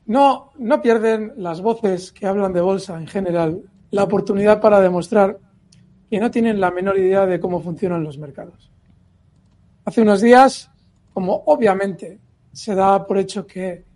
no pierden las voces que hablan de bolsa en general la oportunidad para demostrar que no tienen la menor idea de cómo funcionan los mercados. Hace unos días, como obviamente se da por hecho que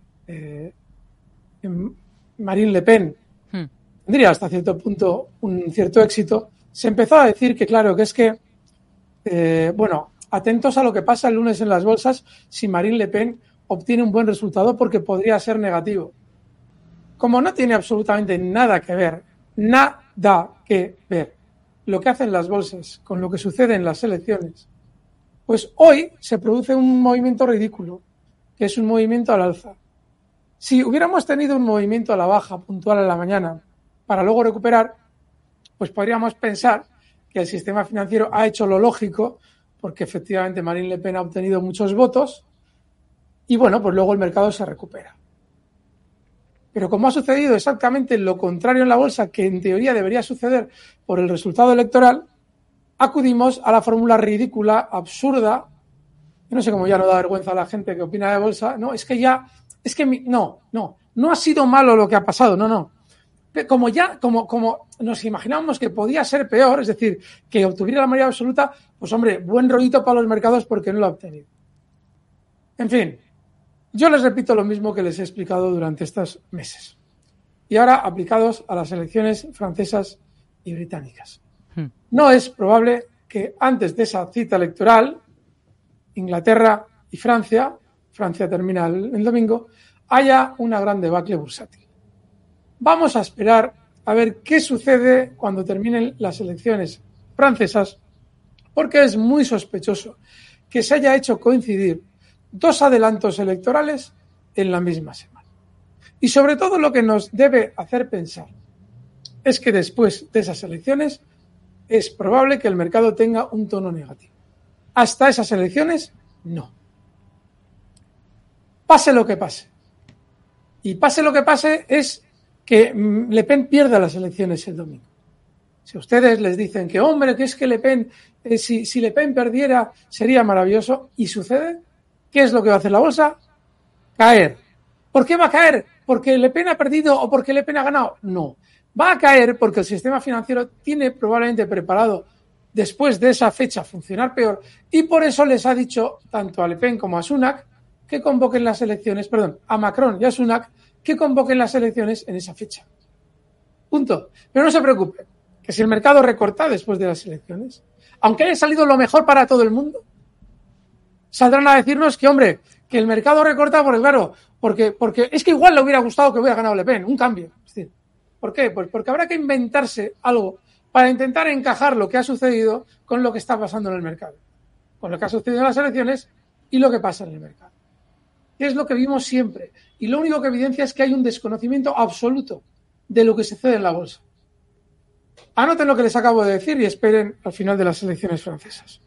Marine Le Pen tendría hasta cierto punto un cierto éxito, se empezó a decir que claro, que es que, atentos a lo que pasa el lunes en las bolsas si Marine Le Pen obtiene un buen resultado porque podría ser negativo. Como no tiene absolutamente nada que ver lo que hacen las bolsas con lo que sucede en las elecciones, pues hoy se produce un movimiento ridículo, que es un movimiento al alza. Si hubiéramos tenido un movimiento a la baja puntual en la mañana para luego recuperar, pues podríamos pensar que el sistema financiero ha hecho lo lógico, porque efectivamente Marine Le Pen ha obtenido muchos votos y bueno, pues luego el mercado se recupera. Pero como ha sucedido exactamente lo contrario en la bolsa, que en teoría debería suceder por el resultado electoral, acudimos a la fórmula ridícula, absurda. Yo no sé cómo ya no da vergüenza a la gente que opina de bolsa. No ha sido malo lo que ha pasado, no. Como nos imaginábamos que podía ser peor, es decir, que obtuviera la mayoría absoluta, pues hombre, buen rollito para los mercados porque no lo ha obtenido. En fin, yo les repito lo mismo que les he explicado durante estos meses. Y ahora aplicados a las elecciones francesas y británicas. No es probable que antes de esa cita electoral, Inglaterra y Francia termina el domingo, haya una gran debacle bursátil. Vamos a esperar a ver qué sucede cuando terminen las elecciones francesas, porque es muy sospechoso que se haya hecho coincidir dos adelantos electorales en la misma semana. Y sobre todo lo que nos debe hacer pensar es que después de esas elecciones es probable que el mercado tenga un tono negativo. Hasta esas elecciones, no. Pase lo que pase. Y pase lo que pase es que Le Pen pierda las elecciones el domingo. Si ustedes les dicen que, hombre, que es que Le Pen, si Le Pen perdiera sería maravilloso, y sucede, ¿qué es lo que va a hacer la bolsa? Caer. ¿Por qué va a caer? ¿Porque Le Pen ha perdido o porque Le Pen ha ganado? No. Va a caer porque el sistema financiero tiene probablemente preparado después de esa fecha funcionar peor, y por eso les ha dicho tanto a Le Pen como a Sunak que convoquen las elecciones, a Macron y a Sunak que convoquen las elecciones en esa fecha. Punto. Pero no se preocupen, que si el mercado recorta después de las elecciones, aunque haya salido lo mejor para todo el mundo, saldrán a decirnos que, hombre, que el mercado recorta porque es que igual le hubiera gustado que hubiera ganado Le Pen, un cambio. Es decir, ¿por qué? Pues porque habrá que inventarse algo para intentar encajar lo que ha sucedido con lo que está pasando en el mercado, con lo que ha sucedido en las elecciones y lo que pasa en el mercado. Y es lo que vimos siempre. Y lo único que evidencia es que hay un desconocimiento absoluto de lo que sucede en la bolsa. Anoten lo que les acabo de decir y esperen al final de las elecciones francesas.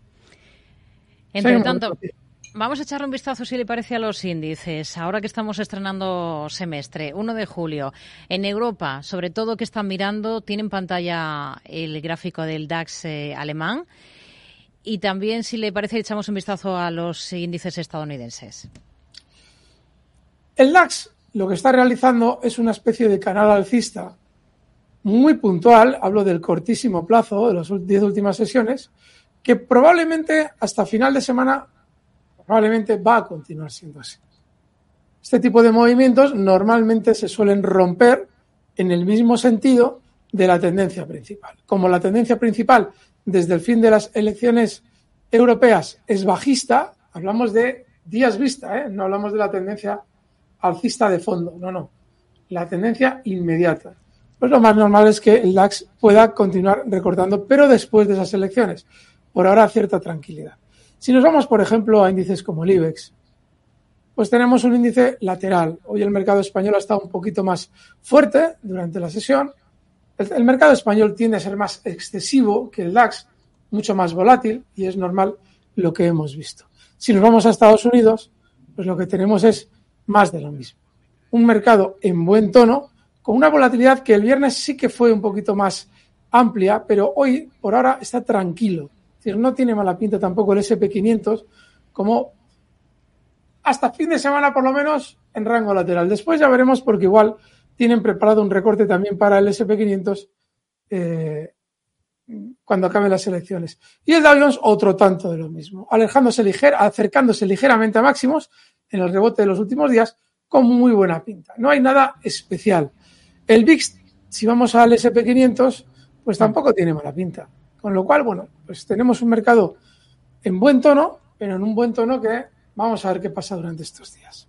Entre tanto, vamos a echarle un vistazo, si le parece, a los índices. Ahora que estamos estrenando semestre, 1 de julio. En Europa, sobre todo, ¿qué están mirando? Tienen en pantalla el gráfico del DAX alemán. Y también, si le parece, echamos un vistazo a los índices estadounidenses. El DAX lo que está realizando es una especie de canal alcista muy puntual, hablo del cortísimo plazo de las 10 últimas sesiones, que probablemente hasta final de semana va a continuar siendo así. Este tipo de movimientos normalmente se suelen romper en el mismo sentido de la tendencia principal. Como la tendencia principal desde el fin de las elecciones europeas es bajista, hablamos de días vista, no hablamos de la tendencia alcista de fondo, no, la tendencia inmediata. Pues lo más normal es que el DAX pueda continuar recortando, pero después de esas elecciones. Por ahora, cierta tranquilidad. Si nos vamos, por ejemplo, a índices como el IBEX, pues tenemos un índice lateral. Hoy el mercado español ha estado un poquito más fuerte durante la sesión. El mercado español tiende a ser más excesivo que el DAX, mucho más volátil, y es normal lo que hemos visto. Si nos vamos a Estados Unidos, pues lo que tenemos es más de lo mismo. Un mercado en buen tono, con una volatilidad que el viernes sí que fue un poquito más amplia, pero hoy, por ahora, está tranquilo. Es decir, no tiene mala pinta tampoco el S&P 500, como hasta fin de semana por lo menos en rango lateral. Después ya veremos porque igual tienen preparado un recorte también para el S&P 500 cuando acaben las elecciones. Y el Dow Jones otro tanto de lo mismo, acercándose ligeramente a máximos en el rebote de los últimos días con muy buena pinta. No hay nada especial. El VIX, si vamos al S&P 500, pues tampoco tiene mala pinta. Con lo cual, bueno, pues tenemos un mercado en buen tono, pero en un buen tono que vamos a ver qué pasa durante estos días.